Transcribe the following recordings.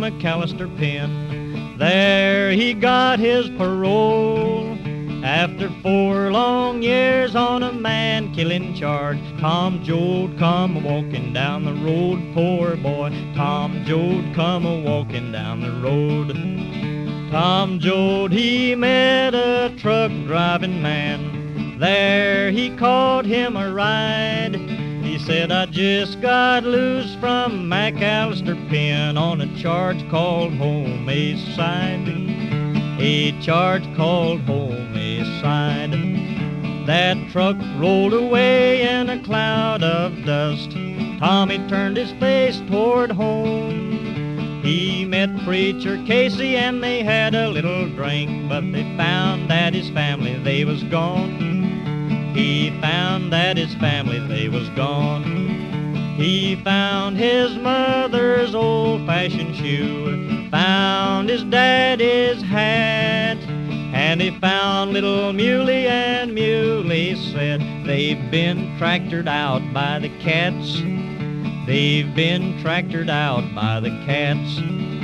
McAllister Pen. There he got his parole. After 4 long years on a man-killing charge, Tom Joad come a-walking down the road, poor boy. Tom Joad come a-walking down the road. Tom Joad, he met a truck-driving man. There he caught him a ride. He said, I just got loose from McAllister Pen on a charge called homicide. A charge called homicide. That truck rolled away in a cloud of dust. Tommy turned his face toward home. He met Preacher Casey and they had a little drink, but they found that his family, they was gone. He found that his family, they was gone. He found his mother's old-fashioned shoe, found his daddy's hat, and he found little Muley, and Muley said, they've been tractored out by the cats. They've been tractored out by the cats.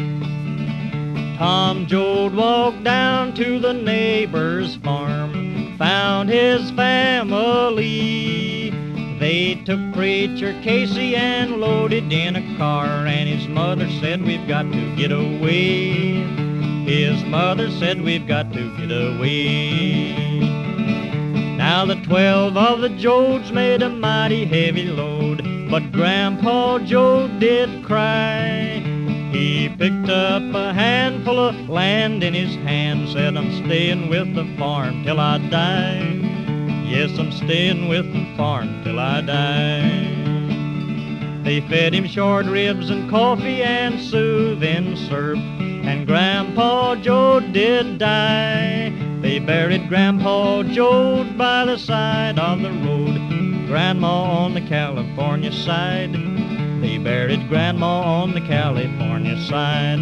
Tom Joad walked down to the neighbor's farm, found his family. They took Preacher Casey and loaded in a car, and his mother said, we've got to get away. His mother said, we've got to get away. Now the 12 of the Joads made a mighty heavy load, but Grandpa Joad did cry. He picked up a handful of land in his hand, said, I'm staying with the farm till I die. Yes, I'm staying with the farm till I die. They fed him short ribs and coffee and soothing syrup, and Grandpa Joad did die. They buried Grandpa Joad by the side of the road, Grandma on the California side. They buried Grandma on the California side.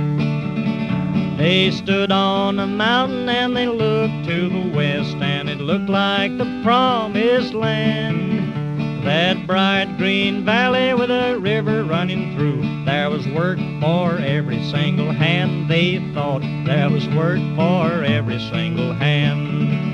They stood on a mountain and they looked to the west, and it looked like the promised land. That bright green valley with a river running through, there was work for every single hand. They thought there was work for every single hand.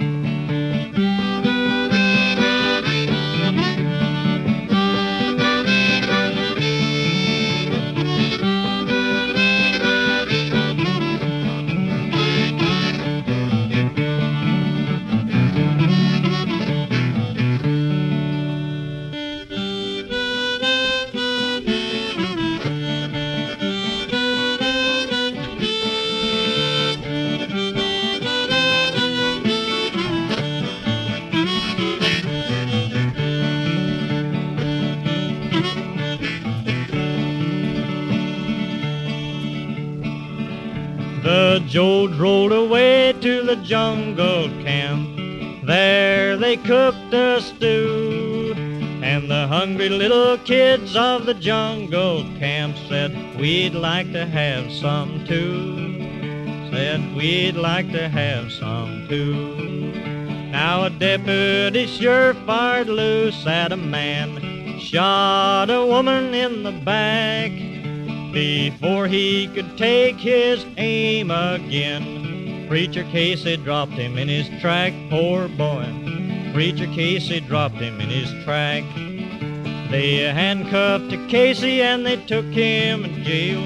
The Joads rolled away to the jungle camp. There they cooked a stew, and the hungry little kids of the jungle camp said, we'd like to have some too. Said, we'd like to have some too. Now a deputy sure fired loose at a man, shot a woman in the back. Before he could take his aim again, Preacher Casey dropped him in his track, poor boy. Preacher Casey dropped him in his track. They handcuffed Casey and they took him to jail.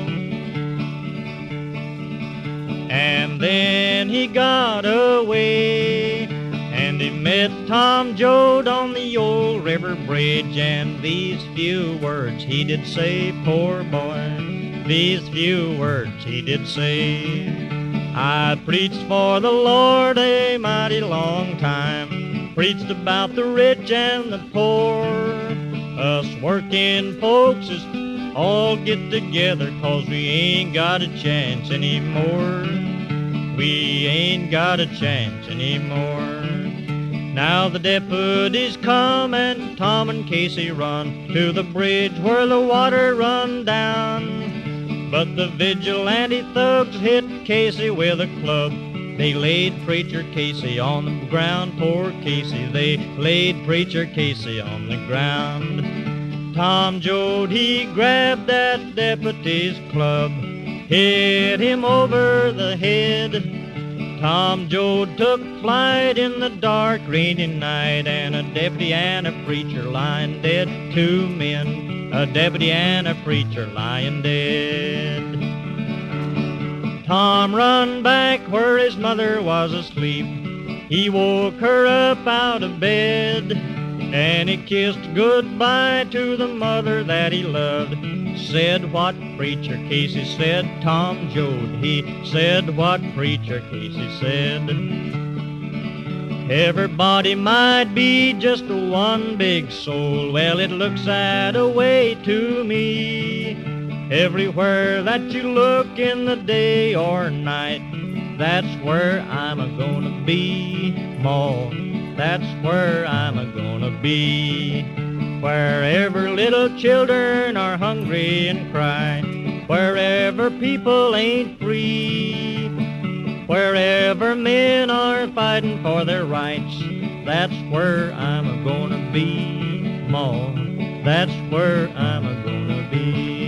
And then he got away, and he met Tom Joad on the old river bridge, and these few words he did say, poor boy. These few words he did say. I preached for the Lord a mighty long time, preached about the rich and the poor. Us working folks is all get together, 'cause we ain't got a chance anymore. We ain't got a chance anymore. Now the deputies come and Tom and Casey run to the bridge where the water run down. But the vigilante thugs hit Casey with a club. They laid Preacher Casey on the ground, poor Casey. They laid Preacher Casey on the ground. Tom Joad, he grabbed that deputy's club. hit him over the head. Tom Joad took flight in the dark, rainy night, and a deputy and a preacher lying dead. Two men, a deputy and a preacher lying dead. Tom run back where his mother was asleep. He woke her up out of bed, and he kissed goodbye to the mother that he loved. Said what Preacher Casey said, Tom Joad, he said what Preacher Casey said. Everybody might be just one big soul, well, it looks that way to me. Everywhere that you look in the day or night, that's where I'm a-gonna be, Ma. That's where I'm a-gonna be. Wherever little children are hungry and cry, wherever people ain't free, wherever men are fighting for their rights, that's where I'm a-gonna be, Ma. That's where I'm a-gonna be.